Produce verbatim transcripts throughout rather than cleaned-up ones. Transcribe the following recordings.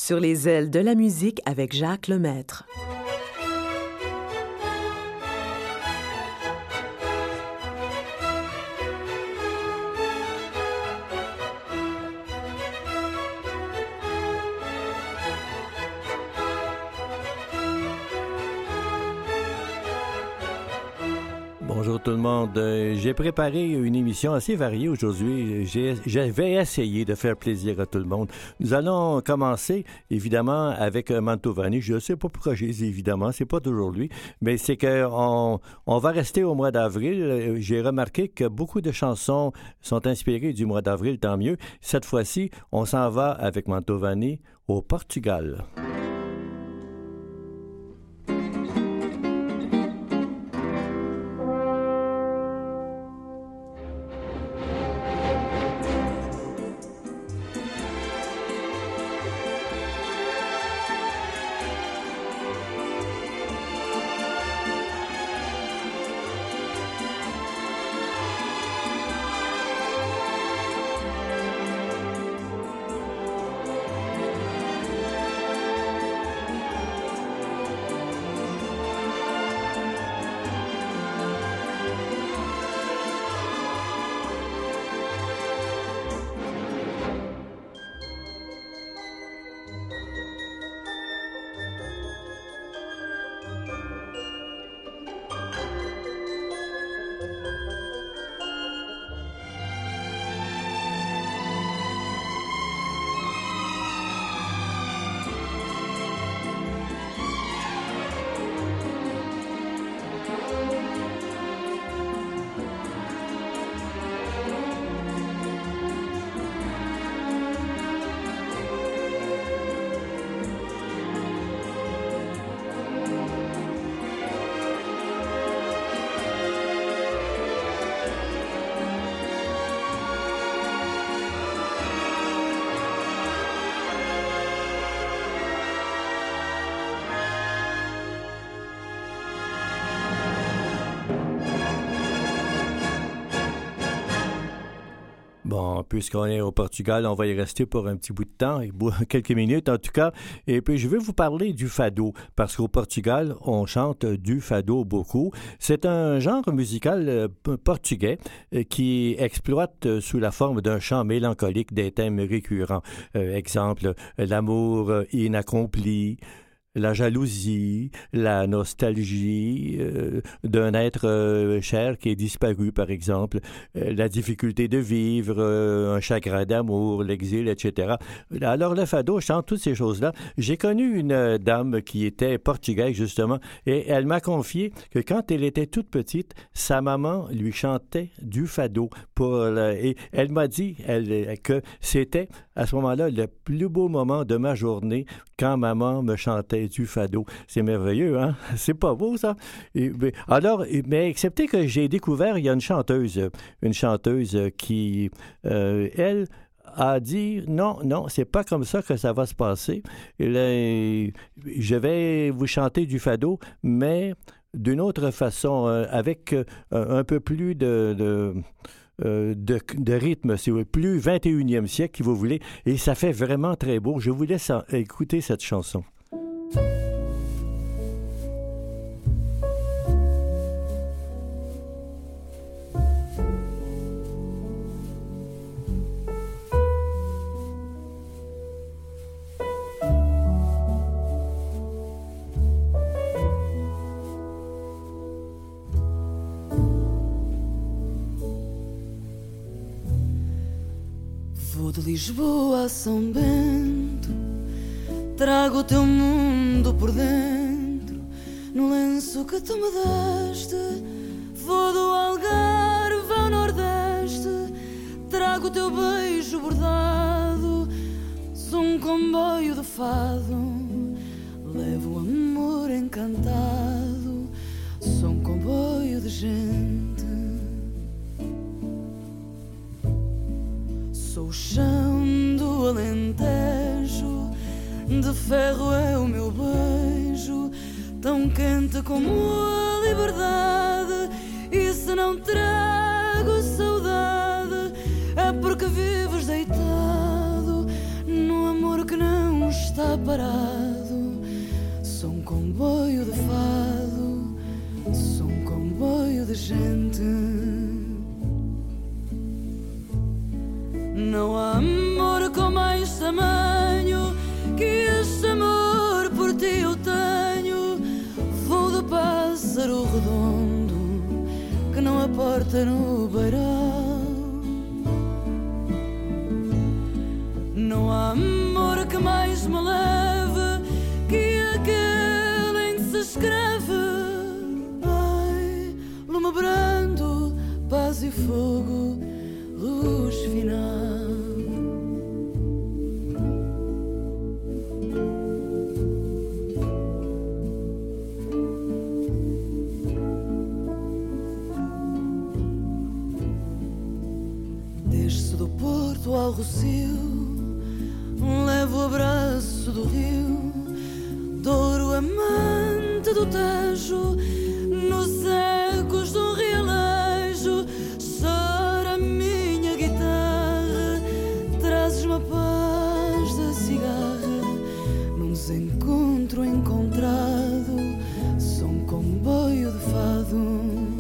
Sur les ailes de la musique avec Jacques Lemaître. Bonjour tout le monde. Euh, j'ai préparé une émission assez variée aujourd'hui. J'ai, je vais essayer de faire plaisir à tout le monde. Nous allons commencer, évidemment, avec Mantovani. Je ne sais pas pourquoi j'ai dit évidemment, c'est pas toujours lui, mais c'est qu'on on va rester au mois d'avril. J'ai remarqué que beaucoup de chansons sont inspirées du mois d'avril, tant mieux. Cette fois-ci, on s'en va avec Mantovani au Portugal. Bon, puisqu'on est au Portugal, on va y rester pour un petit bout de temps, quelques minutes en tout cas. Et puis, je vais vous parler du fado, parce qu'au Portugal, on chante du fado beaucoup. C'est un genre musical euh, portugais euh, qui exploite euh, sous la forme d'un chant mélancolique des thèmes récurrents. Euh, exemple, l'amour euh, inaccompli, la jalousie, la nostalgie euh, d'un être euh, cher qui est disparu, par exemple, euh, la difficulté de vivre, euh, un chagrin d'amour, l'exil, et cetera. Alors, le fado chante toutes ces choses-là. J'ai connu une euh, dame qui était portugaise, justement, et elle m'a confié que quand elle était toute petite, sa maman lui chantait du fado. Pour la, et elle m'a dit elle, que c'était, à ce moment-là, le plus beau moment de ma journée quand maman me chantait du fado. C'est merveilleux, hein? C'est pas beau, ça? Et, mais, alors, mais excepté que j'ai découvert, il y a une chanteuse, une chanteuse qui, euh, elle, a dit non, non, c'est pas comme ça que ça va se passer. Là, je vais vous chanter du fado, mais d'une autre façon, euh, avec euh, un peu plus de... de Euh, de, de rythme, c'est plus vingt et unième siècle, si vous voulez, et ça fait vraiment très beau. Je vous laisse en, écouter cette chanson. Vou de Lisboa a São Bento, trago o teu mundo por dentro, no lenço que tu me deste. Vou do Algarve ao Nordeste, trago o teu beijo bordado. Sou um comboio de fado, levo o amor encantado. Sou um comboio de gente. Sou o chão do Alentejo, de ferro é o meu beijo, tão quente como a liberdade. E se não trago saudade, é porque vives deitado no amor que não está. está parado. Sou um comboio de fado, sou um comboio de gente. Não há amor com mais tamanho que este amor por ti eu tenho. Vou de pássaro redondo que não aporta no beiral. Não há amor que mais me leve que aquele em que se escreve: ai, lume brando, paz e fogo, luz final. Desço do Porto ao Rocio, levo o abraço do rio, Douro amante do Tejo, nos ecos de um realejo. Chora a minha guitarra, trazes-me a paz da cigarra. Num desencontro encontrado, sou um comboio de fado.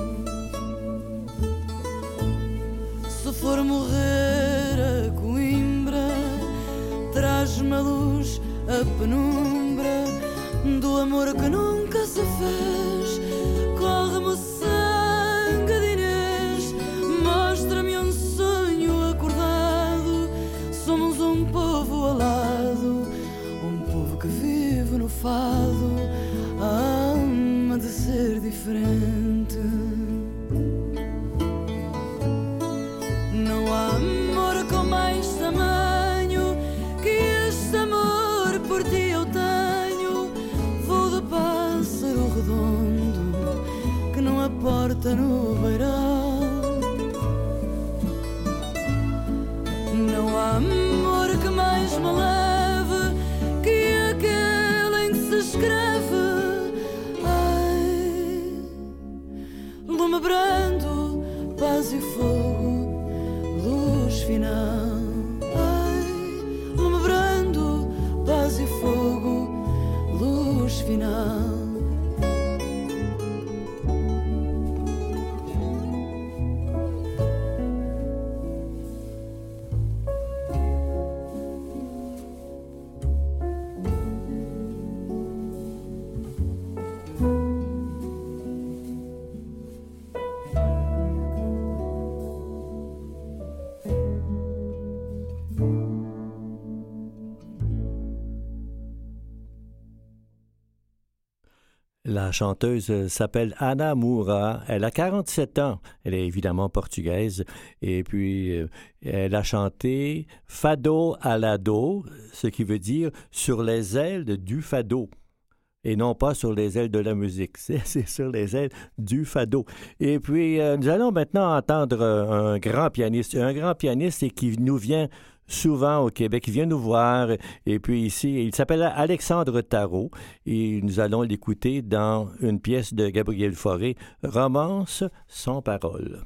Se for morrer a Coimbra, traz-me a luz, a penumbra do amor que nunca se fez. Corre-me o sangue de Inês, mostra-me um sonho acordado. Somos um povo alado, um povo que vive no fado, a alma de ser diferente. Não há amor com mais tamanho que este amor por ti eu tenho. Vou de pássaro redondo que não aporta no beiral. Não há amor que mais me leve que aquele em que se escreve: ai, lume brando, paz e fogo, luz final. Ai, lume brando, paz e fogo, luz final. La chanteuse s'appelle Ana Moura. Elle a quarante-sept ans. Elle est évidemment portugaise. Et puis, euh, elle a chanté Fado Alado, ce qui veut dire sur les ailes du fado. Et non pas sur les ailes de la musique. C'est, c'est sur les ailes du fado. Et puis, euh, nous allons maintenant entendre un grand pianiste. Un grand pianiste et qui nous vient souvent au Québec. Il vient nous voir. Et puis ici, il s'appelle Alexandre Tarot. Et nous allons l'écouter dans une pièce de Gabriel Fauré, Romance sans parole.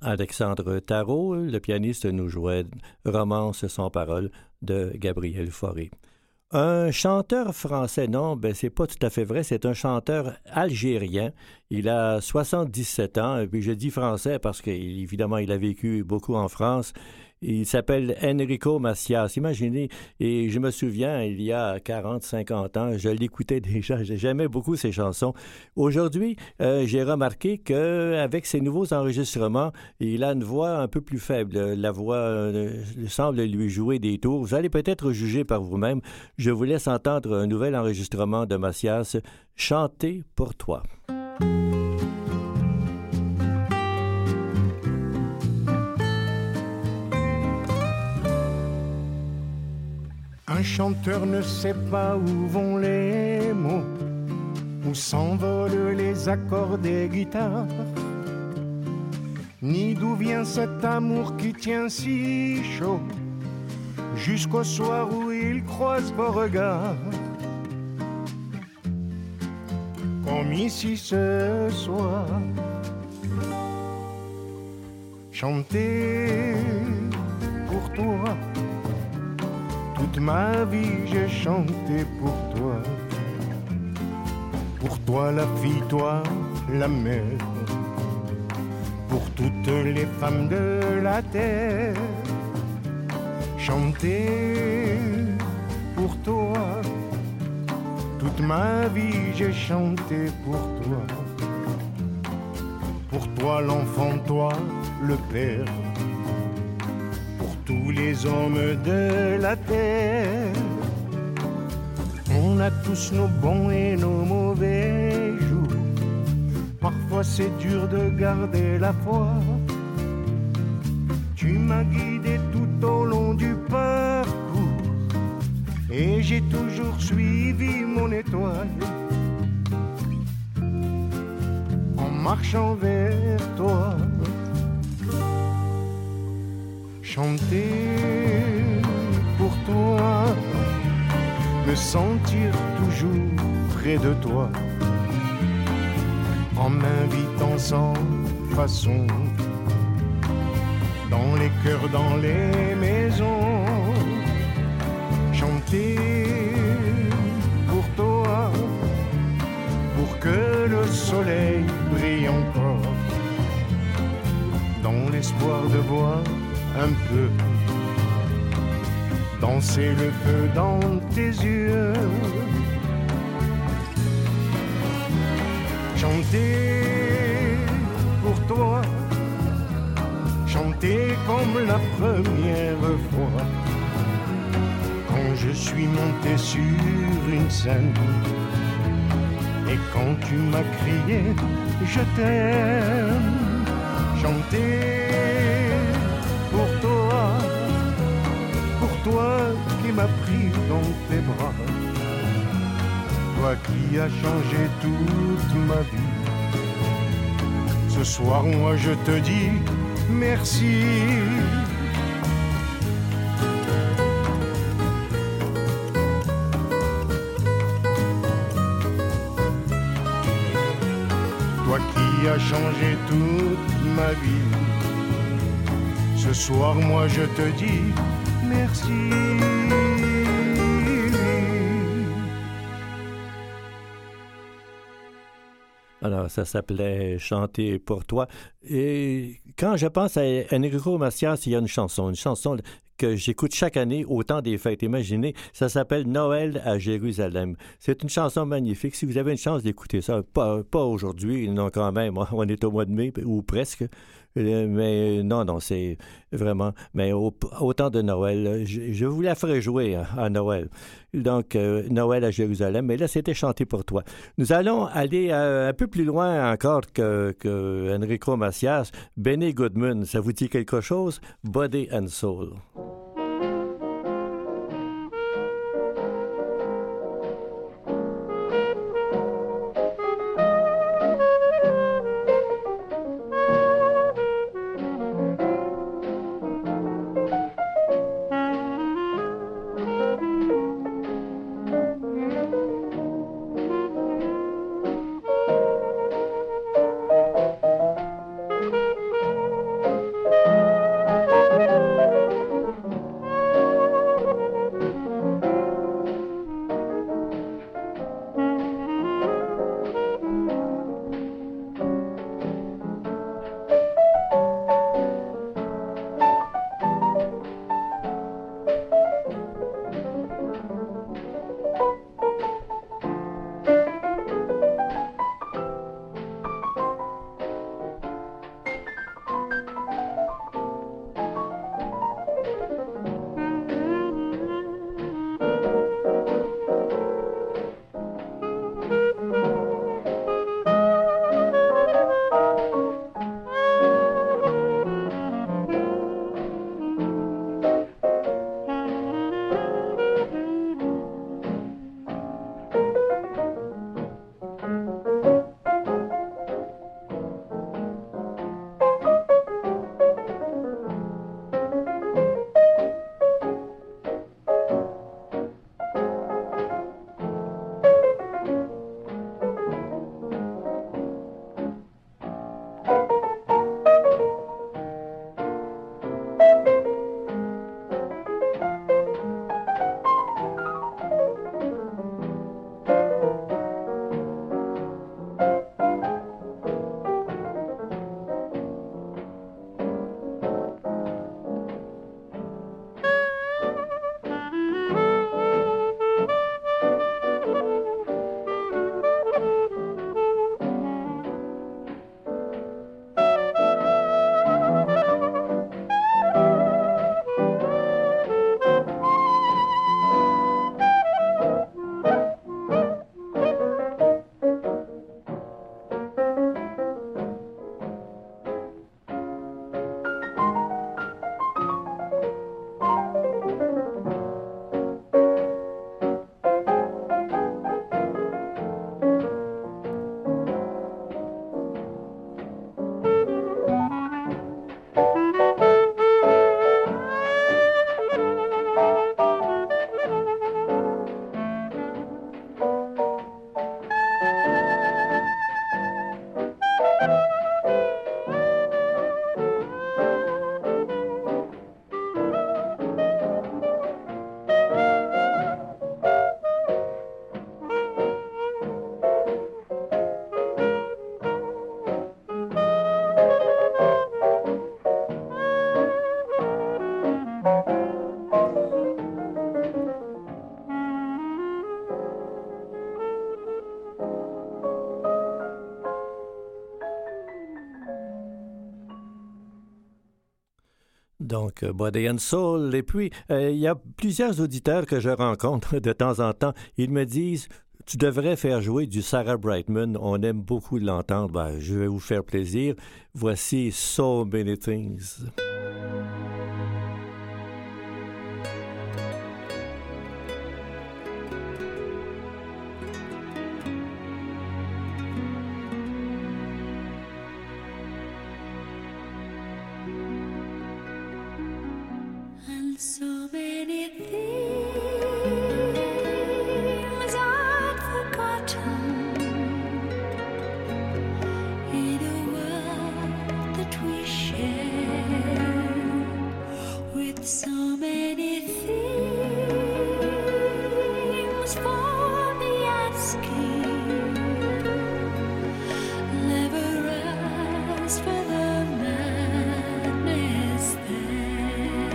Alexandre Tarot, le pianiste, nous jouait Romance sans parole de Gabriel Fauré. Un chanteur français, non, ben c'est pas tout à fait vrai, c'est un chanteur algérien. Il a soixante-dix-sept ans, et puis je dis français parce qu'évidemment, il a vécu beaucoup en France. Il s'appelle Enrico Macias. Imaginez, et je me souviens, il y a quarante, cinquante ans, je l'écoutais déjà, j'aimais beaucoup ses chansons. Aujourd'hui, euh, j'ai remarqué qu'avec ses nouveaux enregistrements, il a une voix un peu plus faible. La voix euh, semble lui jouer des tours. Vous allez peut-être juger par vous-même. Je vous laisse entendre un nouvel enregistrement de Macias, « Chanter pour toi ». Un chanteur ne sait pas où vont les mots, où s'envolent les accords des guitares, ni d'où vient cet amour qui tient si chaud, jusqu'au soir où il croise vos regards. Comme ici ce soir, chanter pour toi. Toute ma vie j'ai chanté pour toi, pour toi la fille, toi la mère, pour toutes les femmes de la terre. Chanter pour toi, toute ma vie j'ai chanté pour toi, pour toi l'enfant, toi le père, tous les hommes de la terre. On a tous nos bons et nos mauvais jours. Parfois c'est dur de garder la foi. Tu m'as guidé tout au long du parcours, et j'ai toujours suivi mon étoile, en marchant vers toi. Chanter pour toi, me sentir toujours près de toi, en m'invitant sans façon, dans les cœurs, dans les maisons. Chanter pour toi, pour que le soleil brille encore, dans l'espoir de voir un peu danser le feu dans tes yeux. Chanter pour toi, chanter comme la première fois, quand je suis monté sur une scène, et quand tu m'as crié je t'aime. Chanter pour toi, pour toi qui m'as pris dans tes bras, toi qui as changé toute ma vie. Ce soir, moi je te dis merci. Toi qui as changé toute ma vie. Ce soir, moi je te dis merci. Alors, ça s'appelait « Chanter pour toi ». Et quand je pense à Enrico Macias, il y a une chanson, une chanson que j'écoute chaque année au temps des fêtes. Imaginez, ça s'appelle « Noël à Jérusalem ». C'est une chanson magnifique. Si vous avez une chance d'écouter ça, pas, pas aujourd'hui, non quand même, on est au mois de mai, ou presque. Mais non, non, c'est vraiment... Mais au, au temps de Noël, je, je vous la ferai jouer à Noël. Donc, euh, Noël à Jérusalem. Mais là, c'était chanté pour toi. Nous allons aller euh, un peu plus loin encore que, que Enrico Macias. Benny Goodman, ça vous dit quelque chose? Body and Soul. Donc, Body and Soul. Et puis, euh, il y a plusieurs auditeurs que je rencontre de temps en temps. Ils me disent, tu devrais faire jouer du Sarah Brightman. On aime beaucoup l'entendre. Ben, je vais vous faire plaisir. Voici So Many Things. So many things I'd forgotten in a world that we share, with so many things for the asking, never ask for the madness there.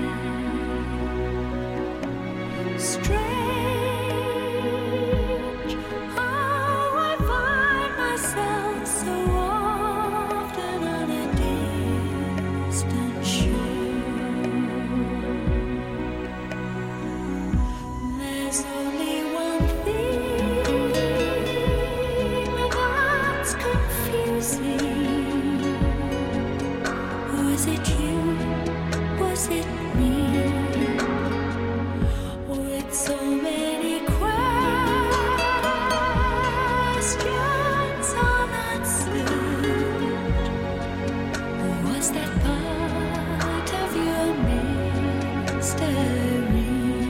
Strange how I find myself so often on a distant shore. There's only one thing that's confusing. Was it you? Was it me? With so many questions unanswered, was that part of your mystery?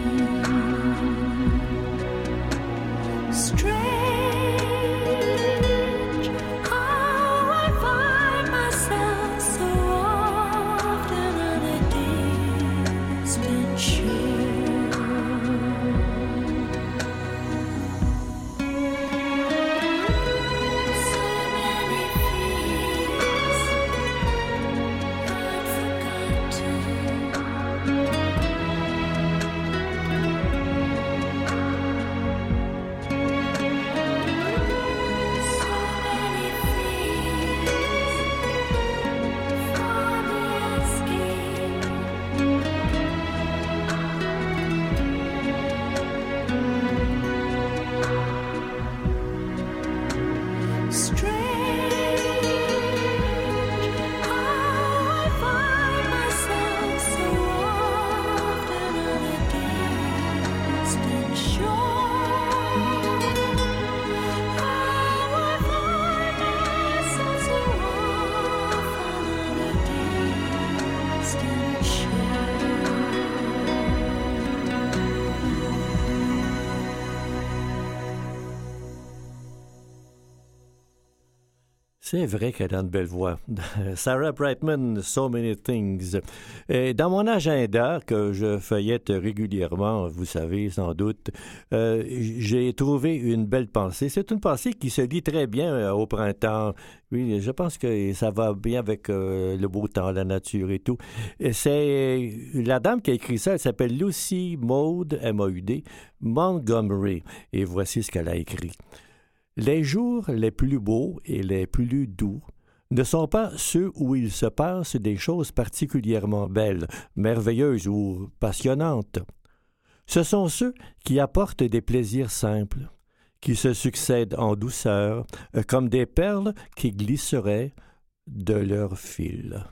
Strange how I find myself so often on a distant shore. C'est vrai qu'elle a une belle voix. Sarah Brightman, So Many Things. Et dans mon agenda, que je feuillette régulièrement, vous savez sans doute, euh, j'ai trouvé une belle pensée. C'est une pensée qui se lit très bien euh, au printemps. Oui, je pense que ça va bien avec euh, le beau temps, la nature et tout. Et c'est la dame qui a écrit ça, elle s'appelle Lucy Maud, M A U D, Montgomery. Et voici ce qu'elle a écrit. Les jours les plus beaux et les plus doux ne sont pas ceux où il se passe des choses particulièrement belles, merveilleuses ou passionnantes. Ce sont ceux qui apportent des plaisirs simples, qui se succèdent en douceur, comme des perles qui glisseraient de leur fil.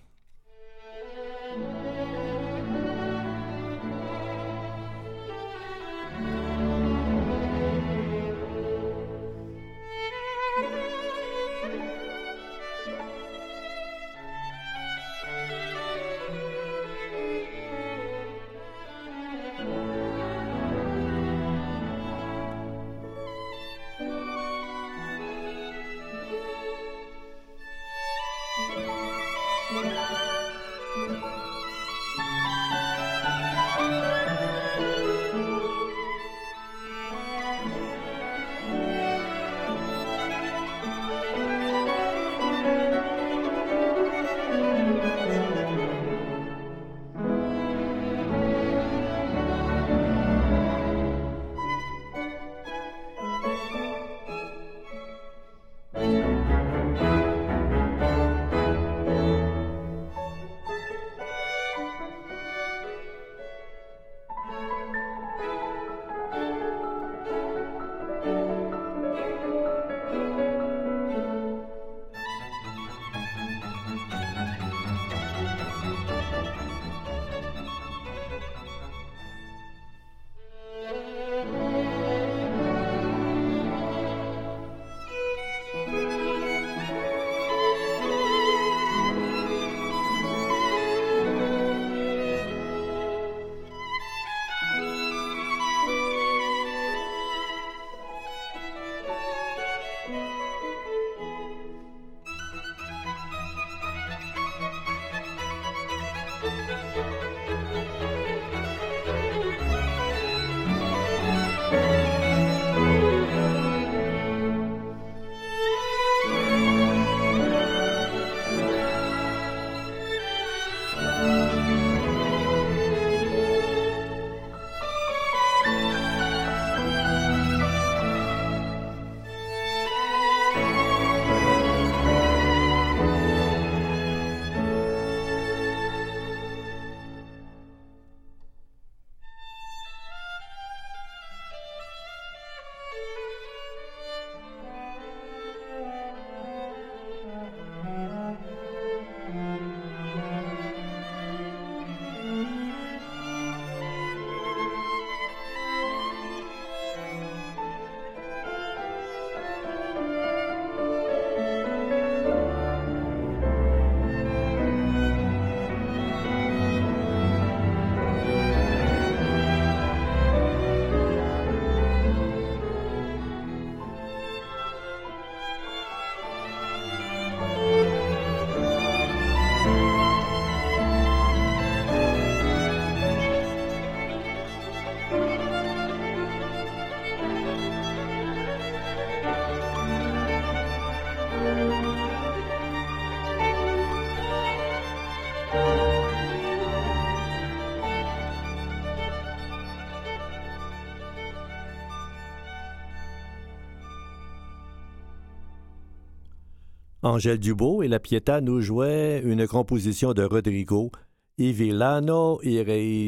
Angèle Dubeau et la Pietà nous jouaient une composition de Rodrigo, I Villano i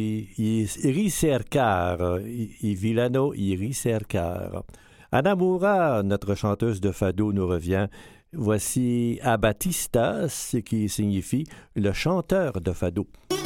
ricercar. I Villano i ricercar. Anna Moura, notre chanteuse de fado, nous revient. Voici A Batista, ce qui signifie le chanteur de fado.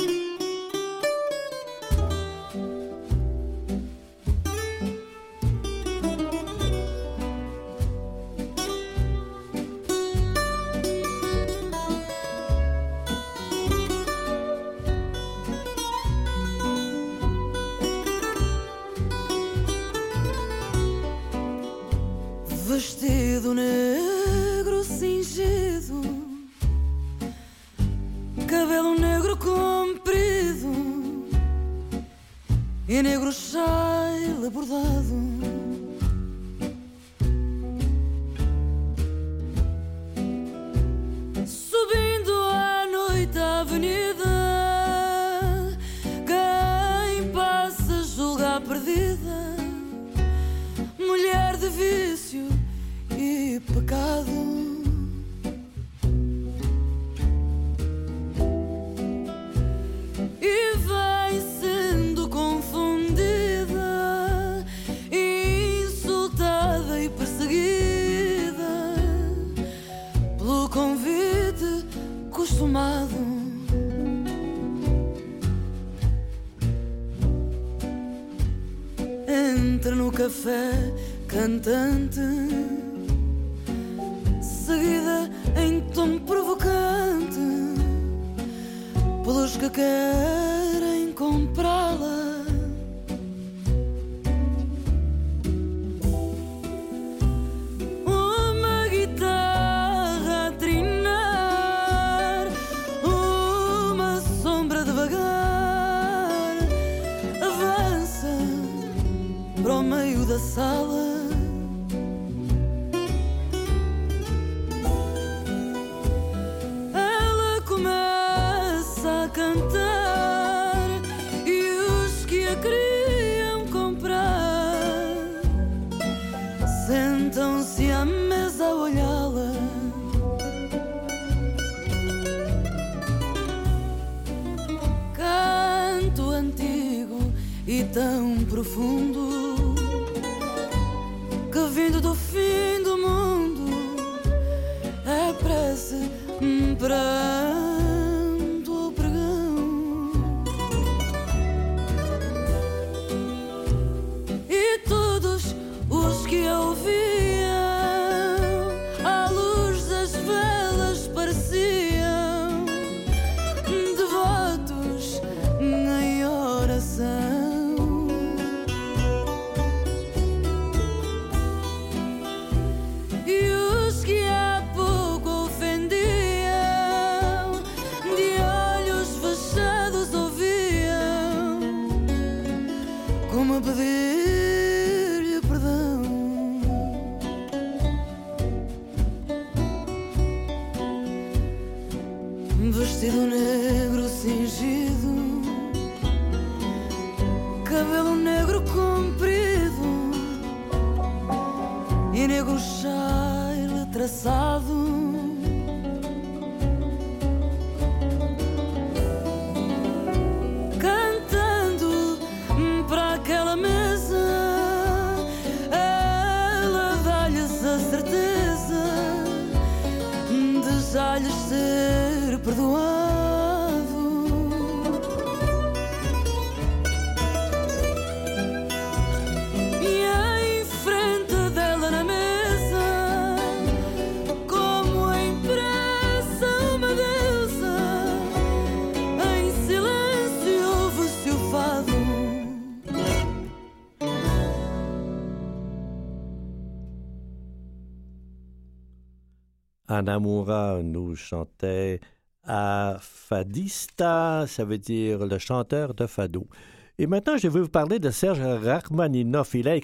Vestido negro cingido, cabelo negro comprido e negro chale bordado. Subindo à noite a avenida, quem passa julga a perdida, mulher de vício e pecado. E vai sendo confundida, insultada e perseguida pelo convite costumado. Entra no café cantante, seguida em tom provocante pelos que querem comprá-la. Uma guitarra a trinar, uma sombra devagar avança para o meio da sala. Sentam-se à mesa a olhá-la. Canto antigo e tão profundo que vindo do fim do mundo é prece pranto ou pregão. E todos os que a ouviam à luz das velas pareciam devotos em oração. E os que há pouco ofendiam de olhos fechados ouviam como pedir vestido negro cingido, cabelo negro comprido e negro chale traçado. Cantando para aquela mesa, ela dá-lhes a certeza de já lhes ser perdoado. E em frente dela na mesa, como em pressa uma deusa, em silêncio ouve-se o fado. Anna Moura nous chantait A Fadista, ça veut dire le chanteur de fado. Et maintenant, je vais vous parler de Serge Rachmaninoff. Il a écrit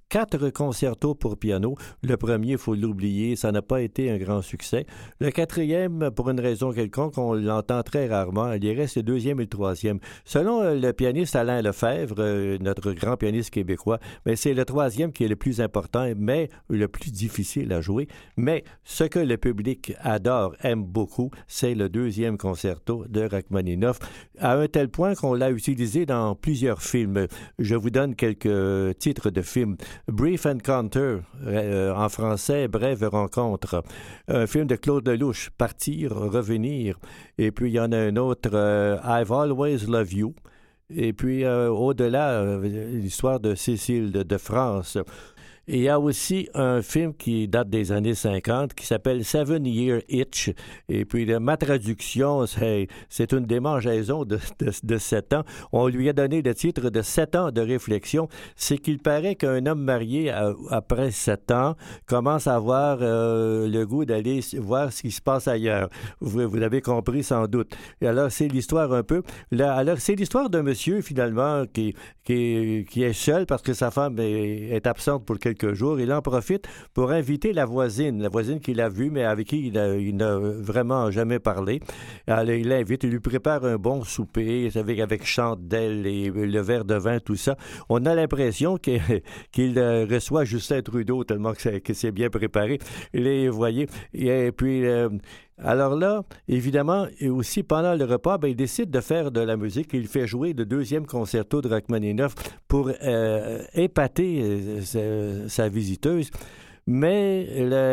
quatre concertos pour piano. Le premier, il faut l'oublier, ça n'a pas été un grand succès. Le quatrième, pour une raison quelconque, on l'entend très rarement. Il y reste le deuxième et le troisième. Selon le pianiste Alain Lefebvre, euh, notre grand pianiste québécois, mais c'est le troisième qui est le plus important, mais le plus difficile à jouer. Mais ce que le public adore, aime beaucoup, c'est le deuxième concerto de Rachmaninoff, à un tel point qu'on l'a utilisé dans plusieurs films. Je vous donne quelques titres de films. Brief Encounter, euh, en français, Brève rencontre. Un film de Claude Lelouch, Partir, revenir. Et puis, il y en a un autre, euh, I've Always Loved You. Et puis, euh, au-delà, euh, l'histoire de Cécile de, de France. Et il y a aussi un film qui date des années cinquante qui s'appelle Seven Year Itch. Et puis, de, ma traduction, c'est, c'est une démangeaison de, de, de sept ans. On lui a donné le titre de sept ans de réflexion. C'est qu'il paraît qu'un homme marié, à, après sept ans, commence à avoir euh, le goût d'aller voir ce qui se passe ailleurs. Vous, vous l'avez compris sans doute. Et alors, c'est l'histoire un peu. Là, alors, c'est l'histoire d'un monsieur, finalement, qui, qui, qui est seul parce que sa femme est, est absente pour quelques jours. Il en profite pour inviter la voisine, la voisine qu'il a vue, mais avec qui il, a, il n'a vraiment jamais parlé. Alors, il l'invite, il lui prépare un bon souper avec, avec chandelle et le verre de vin, tout ça. On a l'impression que, qu'il reçoit Justin Trudeau tellement que c'est, que c'est bien préparé. Et vous voyez, et puis... Euh, alors là, évidemment, et aussi pendant le repas, ben, il décide de faire de la musique. Il fait jouer le deuxième concerto de Rachmaninoff pour euh, épater euh, sa, sa visiteuse. Mais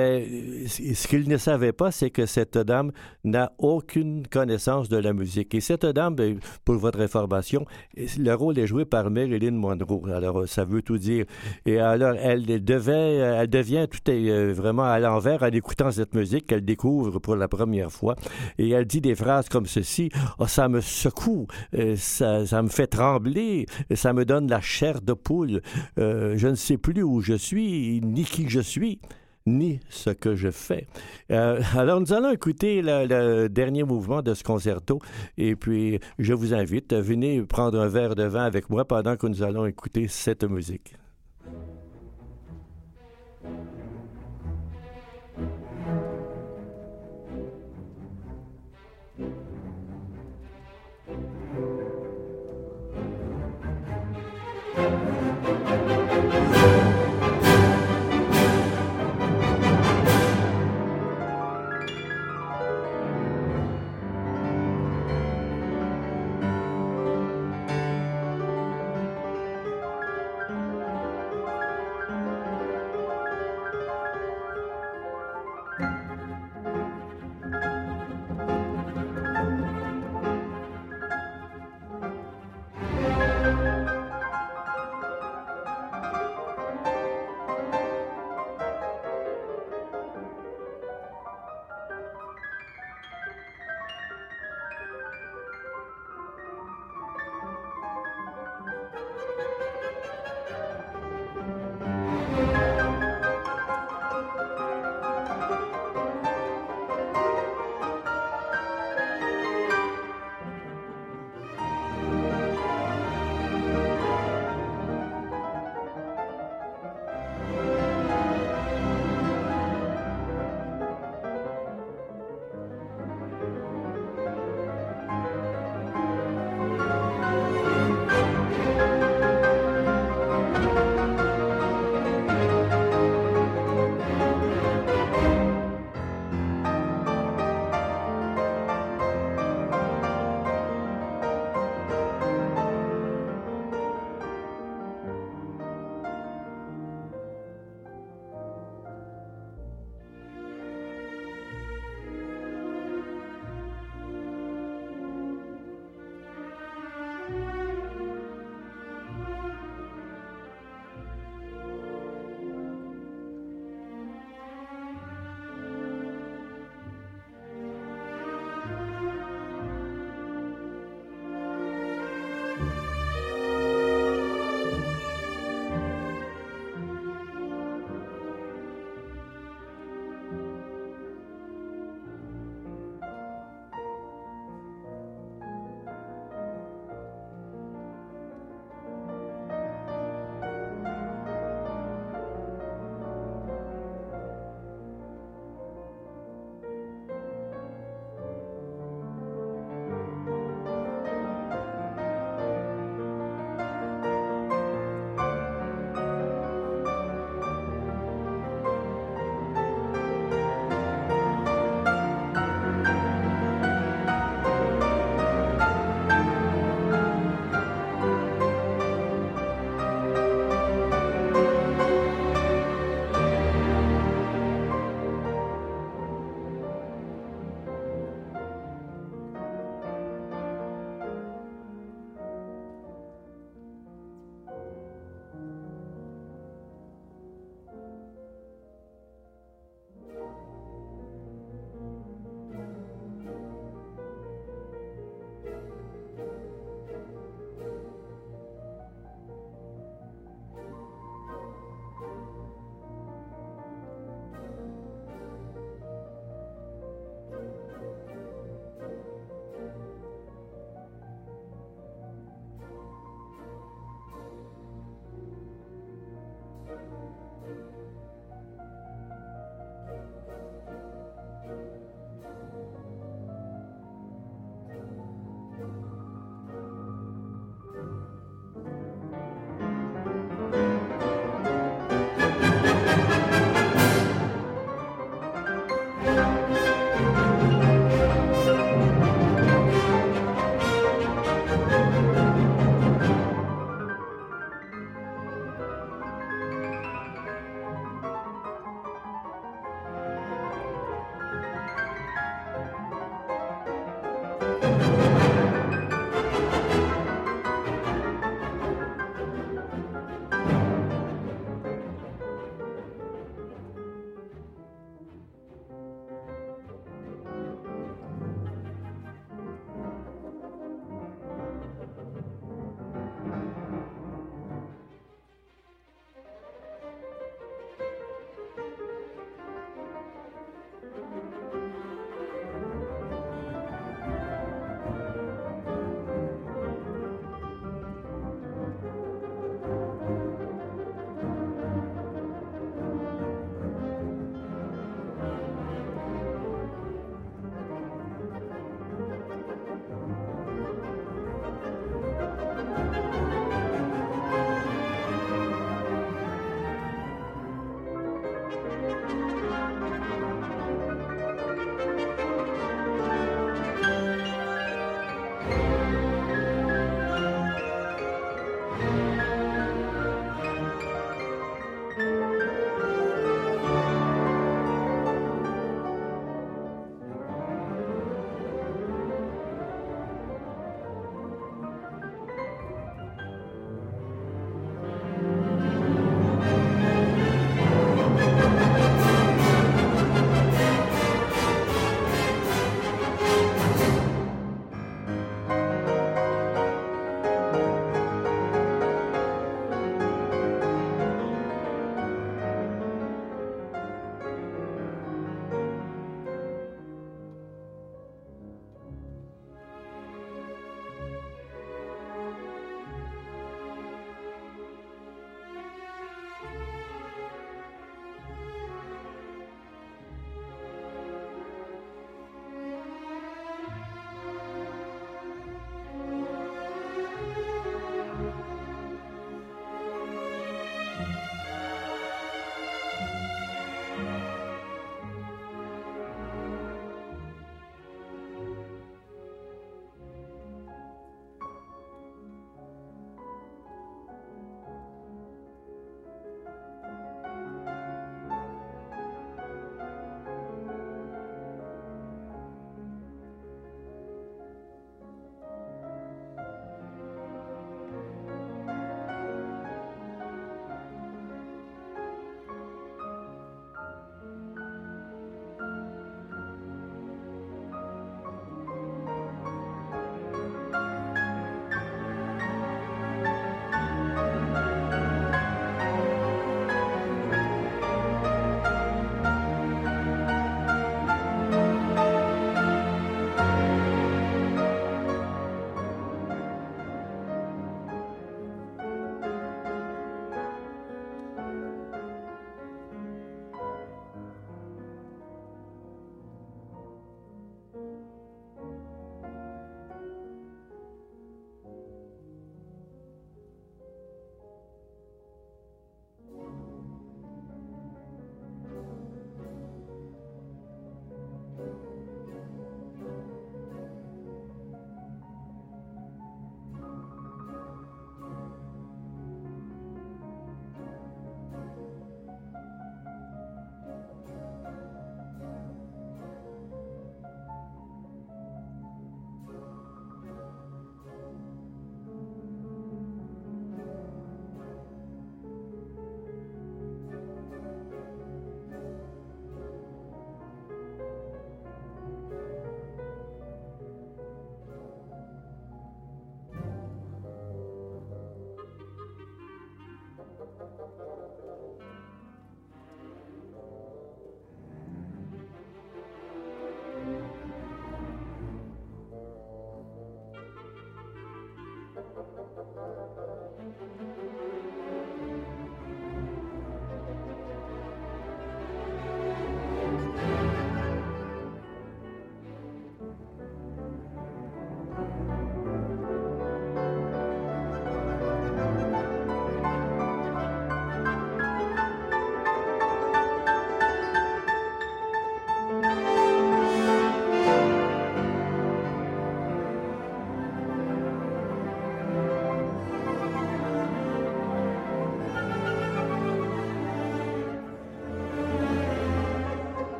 le, ce qu'il ne savait pas, c'est que cette dame n'a aucune connaissance de la musique. Et cette dame, pour votre information, le rôle est joué par Marilyn Monroe. Alors, ça veut tout dire. Et alors, elle devait, elle devient tout est vraiment à l'envers en écoutant cette musique qu'elle découvre pour la première fois. Et elle dit des phrases comme ceci. Oh, ça me secoue, ça, ça me fait trembler, ça me donne la chair de poule. Euh, je ne sais plus où je suis, ni qui je suis, ni ce que je fais. Euh, alors, nous allons écouter le, le dernier mouvement de ce concerto et puis je vous invite à venir prendre un verre de vin avec moi pendant que nous allons écouter cette musique.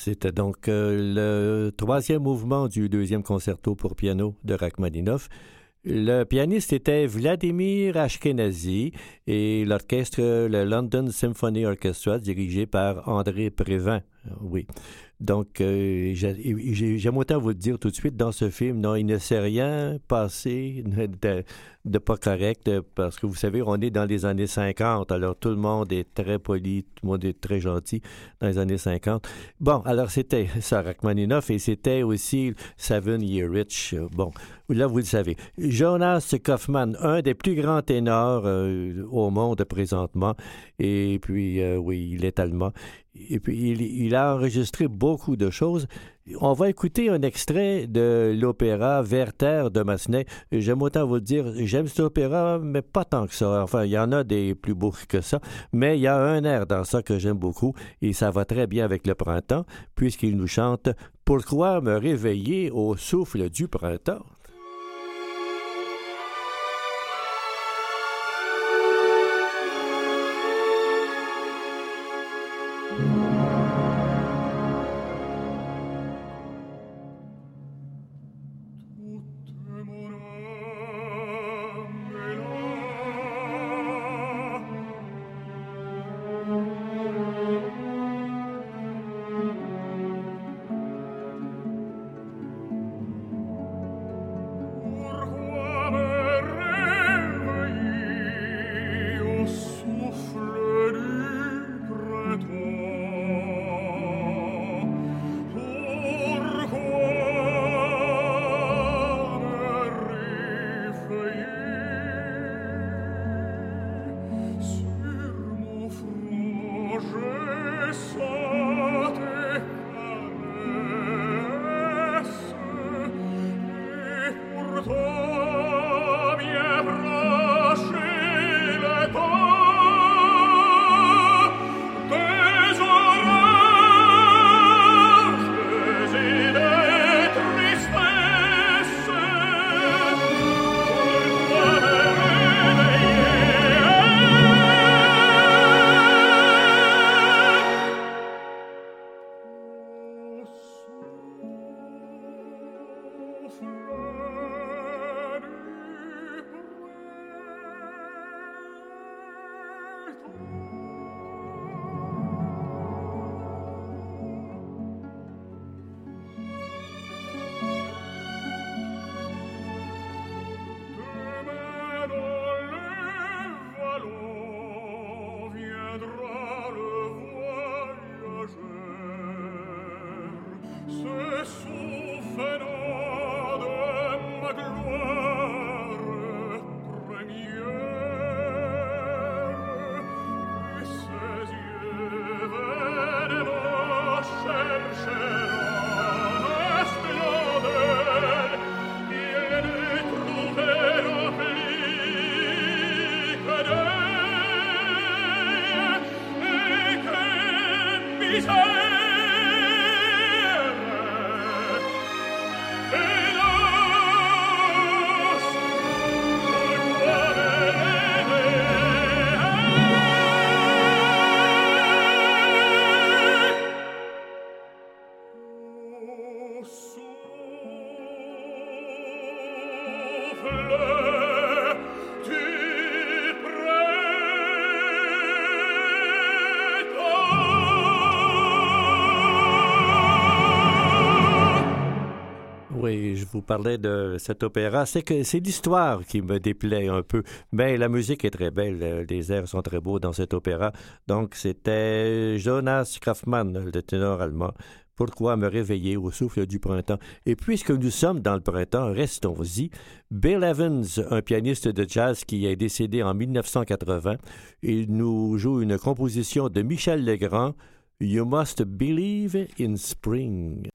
C'était donc euh, le troisième mouvement du deuxième concerto pour piano de Rachmaninoff. Le pianiste était Vladimir Ashkenazy et l'orchestre, le London Symphony Orchestra, dirigé par André Prévin. Oui. Donc, euh, j'ai, j'aime autant vous le dire tout de suite, dans ce film, non, il ne s'est rien passé de, de pas correct, parce que vous savez, on est dans les années cinquante, alors tout le monde est très poli, tout le monde est très gentil dans les années cinquante. Bon, alors c'était ça, Rachmaninoff, et c'était aussi Seven Year Itch. Bon, là, vous le savez. Jonas Kaufmann, un des plus grands ténors euh, au monde présentement, et puis, euh, oui, il est allemand. Et puis, il, il a enregistré beaucoup de choses. On va écouter un extrait de l'opéra Werther de Massenet. J'aime autant vous le dire, j'aime cet opéra, mais pas tant que ça. Enfin, il y en a des plus beaux que ça, mais il y a un air dans ça que j'aime beaucoup, et ça va très bien avec le printemps, puisqu'il nous chante « Pourquoi me réveiller au souffle du printemps ?» Je vous parlais de cet opéra, c'est que c'est l'histoire qui me déplaît un peu. Mais la musique est très belle, les airs sont très beaux dans cet opéra. Donc c'était Jonas Kaufmann, le ténor allemand. Pourquoi me réveiller au souffle du printemps? Et puisque nous sommes dans le printemps, restons-y. Bill Evans, un pianiste de jazz qui est décédé en dix-neuf cent quatre-vingts, il nous joue une composition de Michel Legrand, You Must Believe in Spring.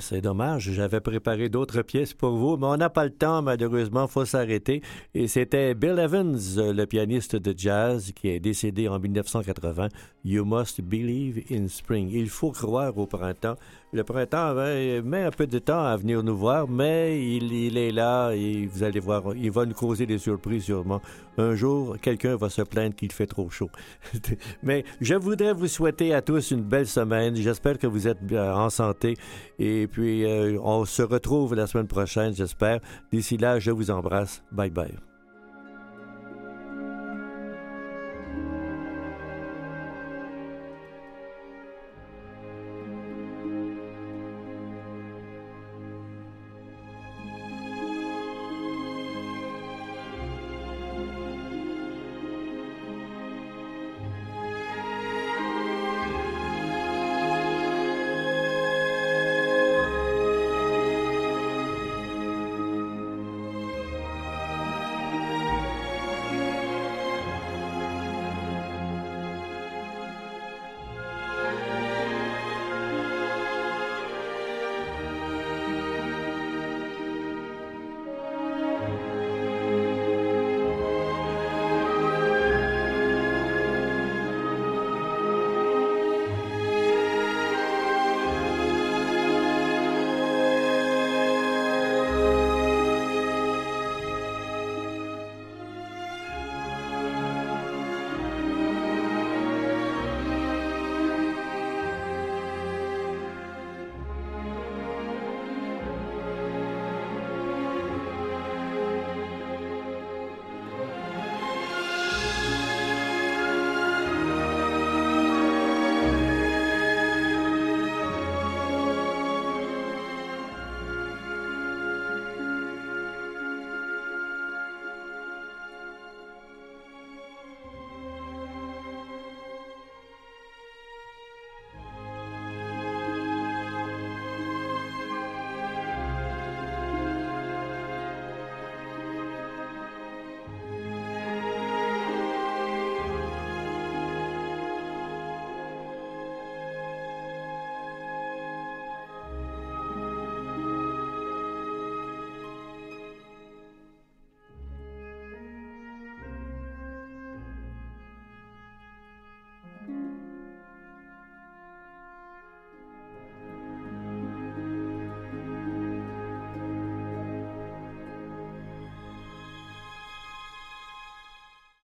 C'est dommage, j'avais préparé d'autres pièces pour vous, mais on n'a pas le temps, malheureusement, il faut s'arrêter. Et c'était Bill Evans, le pianiste de jazz, qui est décédé en dix-neuf cent quatre-vingts. You must believe in spring. Il faut croire au printemps. Le printemps ben, met un peu de temps à venir nous voir, mais il, il est là et vous allez voir, il va nous causer des surprises sûrement. Un jour, quelqu'un va se plaindre qu'il fait trop chaud. Mais je voudrais vous souhaiter à tous une belle semaine. J'espère que vous êtes en santé. Et puis, euh, on se retrouve la semaine prochaine, j'espère. D'ici là, je vous embrasse. Bye bye.